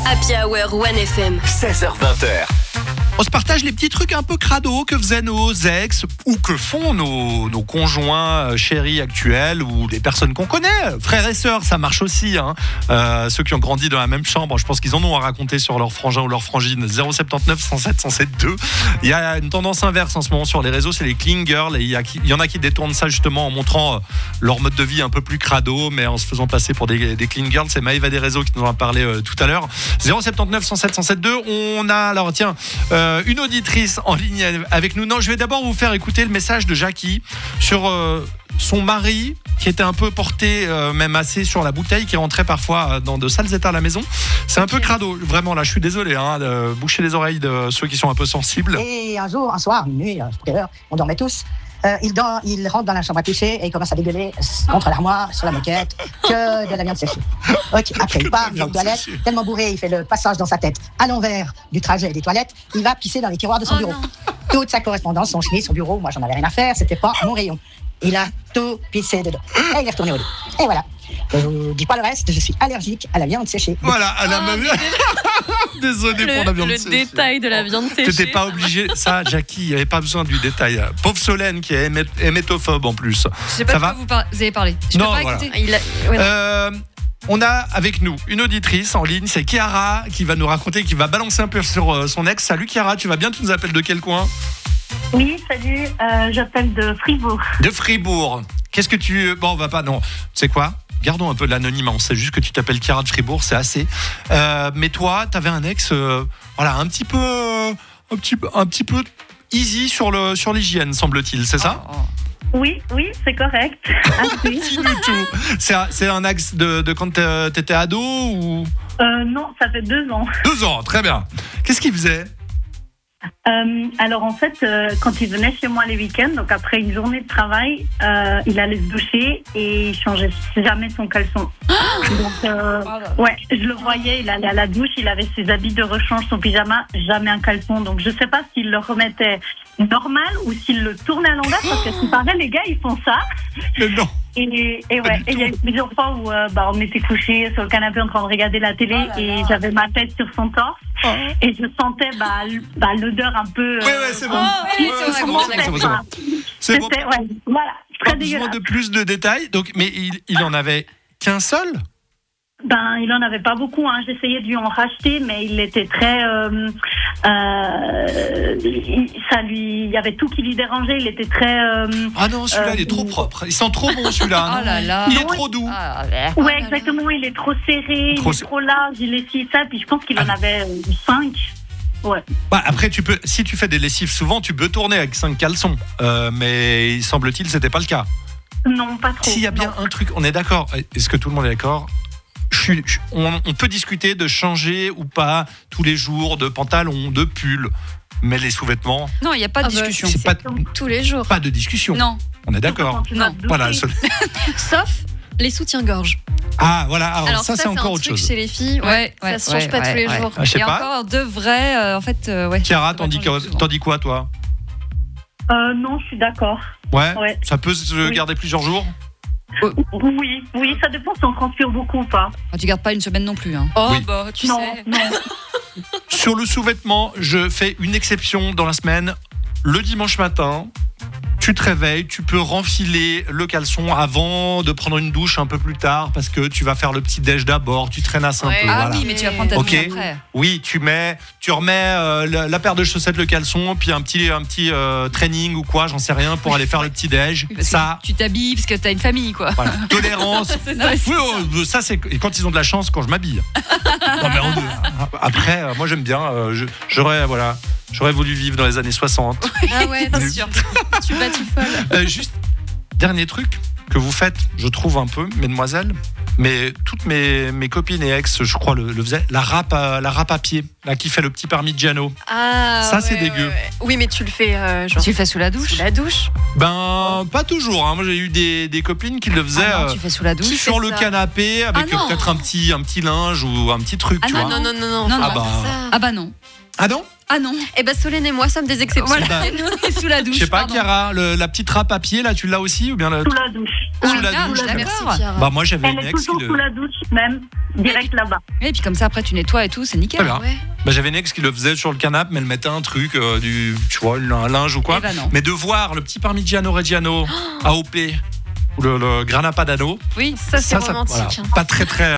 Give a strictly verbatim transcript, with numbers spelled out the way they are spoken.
Happy Hour One F M. seize heures vingt. On se partage les petits trucs un peu crado que faisaient nos ex ou que font nos, nos conjoints euh, chéris actuels ou des personnes qu'on connaît. Frères et sœurs, ça marche aussi. Hein. Euh, ceux qui ont grandi dans la même chambre, je pense qu'ils en ont à raconter sur leur frangin ou leur frangine. zéro sept neuf, cent sept, cent sept, deux. Il y a une tendance inverse en ce moment sur les réseaux, c'est les clean girls. Et il y, a, il y en a qui détournent ça justement en montrant euh, leur mode de vie un peu plus crado, mais en se faisant passer pour des, des clean girls. C'est Maëva des réseaux qui nous en a parlé euh, tout à l'heure. zéro sept neuf, cent sept, cent sept, deux. On a, alors tiens, euh, une auditrice en ligne avec nous. Non, je vais d'abord vous faire écouter le message de Jackie sur euh, son mari qui était un peu porté, euh, même assez sur la bouteille, qui rentrait parfois dans de sales états à la maison. C'est un peu crado, vraiment. Là, je suis désolé, hein, de boucher les oreilles de ceux qui sont un peu sensibles. Et un jour, un soir, une nuit, je sais pas quelle heure, on dormait tous. Euh, il, dans, il rentre dans la chambre à coucher et il commence à dégueuler contre l'armoire, sur la moquette, que de la viande séchée. Ok, après il part, il va aux toilettes, tellement bourré, il fait le passage dans sa tête à l'envers du trajet des toilettes, il va pisser dans les tiroirs de son Oh bureau. non. Toute sa correspondance, son chemise, son bureau, moi j'en avais rien à faire, c'était pas mon rayon. Il a tout pissé dedans. Et il est retourné au lit. Et voilà. Je vous dis pas le reste, je suis allergique à la viande séchée. Voilà, à la Oh, même. Désolé Le, pour la viande le séchée. détail de la viande séchée. T'étais pas obligé, ça, Jackie, il n'y avait pas besoin du détail. Pauvre Solène qui est hémé- hémétophobe en plus. Je sais pas Ça de va quoi vous, par- vous avez parlé. Je Non, peux pas voilà. écouter. Il a- ouais, non. Euh, on a avec nous une auditrice en ligne, c'est Chiara qui va nous raconter, qui va balancer un peu sur euh, son ex. Salut Chiara, tu vas bien? Tu nous appelles de quel coin? Oui, salut, euh, j'appelle de Fribourg. De Fribourg. Qu'est-ce que tu... Bon, on va pas... Non, tu sais quoi? Gardons un peu de l'anonymat, on sait juste que tu t'appelles Chiara de Fribourg, c'est assez. Euh, mais toi, t'avais un ex, euh, voilà, un petit peu... euh, un, petit, peu- un petit peu easy sur, le, sur l'hygiène, semble-t-il, c'est ça? Oh, oh. Oui, oui, c'est correct. Ah, oui. Pas du tout. C'est un, c'est un axe de, de quand t'es- t'étais ado ou... Euh, non, ça fait deux ans. Deux ans, très bien. Qu'est-ce qu'il faisait? Euh, alors en fait, euh, quand il venait chez moi les week-ends, donc après une journée de travail, euh, il allait se doucher et il changeait jamais son caleçon. Donc euh, ouais, je le voyais, il allait à la douche, il avait ses habits de rechange, son pyjama, jamais un caleçon. Donc je sais pas s'il le remettait normal ou s'il le tournait à l'envers, parce que ce qui paraît, les gars ils font ça. Mais non. Et, et ouais, et il y a eu plusieurs fois où euh, bah, on était couchés sur le canapé en train de regarder la télé Oh là et là. j'avais ma tête sur son torse et je sentais bah, l- bah, l'odeur un peu. Ouais, ouais, c'est bon. Oh, oui, Ouais, c'est c'est bon, bon, c'est c'est bon, bon. c'est bon. C'est bon. C'était, ouais, voilà, Pas très besoin dégueulasse. de plus de détails. Donc, mais il, il en avait qu'un seul? Ben, il en avait pas beaucoup, hein. J'essayais de lui en racheter, mais il était très. Euh, euh, il- ça lui, il y avait tout qui lui dérangeait. Il était très. Euh, Ah non, celui-là, Euh, il est trop propre. Il sent trop bon, celui-là. Oh non là là. Il est Non, trop doux. Ah, ouais. ouais, Oh là là. exactement. Il est trop serré, Trop il ser- est trop large. Il est ci, ça. Puis je pense qu'il en Ah. avait euh, cinq. Ouais. Bah, après, tu peux, si tu fais des lessives souvent, tu peux tourner avec cinq caleçons. Euh, mais il semble-t-il, c'était pas le cas. Non, pas trop. S'il y a bien non. un truc, on est d'accord. Est-ce que tout le monde est d'accord? Je suis- je- on, on peut discuter de changer ou pas tous les jours de pantalon, de pull, mais les sous-vêtements, Non, il n'y a pas de Ah bah, discussion. c'est pas, Tous les jours. pas de discussion. Non. On est d'accord. Quand tu vas Non. te Voilà. doucher. ce- Sauf les soutiens-gorge. Ah voilà. Alors, Alors ça, ça, c'est encore un autre truc chose. chez les filles. Ouais, Ouais, ça ouais, se change ouais, pas tous ouais, les ouais. jours. Ah, je sais Et pas. encore, de vrai, euh, en fait, euh, ouais. Chiara, Ça va t'en dis, changer quoi- souvent. t'en dis quoi, toi? Euh, non, je suis d'accord. Ouais. Ouais. Ça peut se Oui. garder plusieurs jours. Oui, oui, ça dépend si on transpire beaucoup ou pas. Ah, tu gardes pas une semaine non plus. Hein. Oh Oui. bah tu non, sais. non. Sur le sous-vêtement, je fais une exception dans la semaine. Le dimanche matin, tu te réveilles, tu peux renfiler le caleçon avant de prendre une douche un peu plus tard parce que tu vas faire le petit déj d'abord, tu traînasses un Ouais. peu. Ah voilà. oui, mais tu vas prendre ta douche Ok. après. Oui, tu mets, tu remets euh, la, la paire de chaussettes, le caleçon, puis un petit, un petit euh, training ou quoi, j'en sais rien, pour aller faire le petit déj. Oui, parce que Ça, tu t'habilles parce que t'as une famille, quoi. voilà, tolérance. C'est ça, c'est Oui, oh, ça c'est et quand ils ont de la chance quand je m'habille. Non, mais on- après, euh, moi j'aime bien. euh, je- j'aurais voilà, j'aurais voulu vivre dans les années soixante. Ah ouais, Bien Mais- sûr. tu bats, tu folle. Euh, juste dernier truc que vous faites, je trouve un peu, mesdemoiselles, mais toutes mes, mes copines et ex, je crois, le, le faisaient, la râpe à, la râpe à pied, là qui fait le petit Parmigiano. Ah, Ça, c'est ouais, dégueu. ouais, ouais. Oui, mais tu le fais euh, genre Tu le fais sous la douche. sous la douche. Ben pas toujours. Hein. Moi j'ai eu des, des copines qui le faisaient. Ah non, euh, tu fais sous la douche. Qui sur fait le ça canapé avec Ah non. euh, peut-être un petit, un petit linge ou un petit truc, Ah tu non, vois. Non, non, non, non. Non, faut non. pas Ah bah. faire ça. Ah bah non. Ah non? Ah non. Eh ben Solène et moi sommes des exceptions. Voilà, Bah, nous, on est sous la douche. Je sais pas, pardon. Chiara, le- la petite râpe à pied, là, tu l'as aussi ou bien le... Sous la douche. Sous Ah, la ah, douche. d'accord. Merci Pierre. Bah moi j'avais Elle une est ex qui toujours le... sous la douche, même, direct là-bas. Et puis comme ça, après, tu nettoies et tout, c'est nickel. Très bien. Ouais. Bah, j'avais une ex qui le faisait sur le canapé, mais elle mettait un truc, euh, du, tu vois, un linge ou quoi. Eh ben non. Mais de voir le petit Parmigiano Reggiano A O P ou le, le Grana Padano, Oui, ça c'est ça, ça, romantique. voilà, hein. pas très très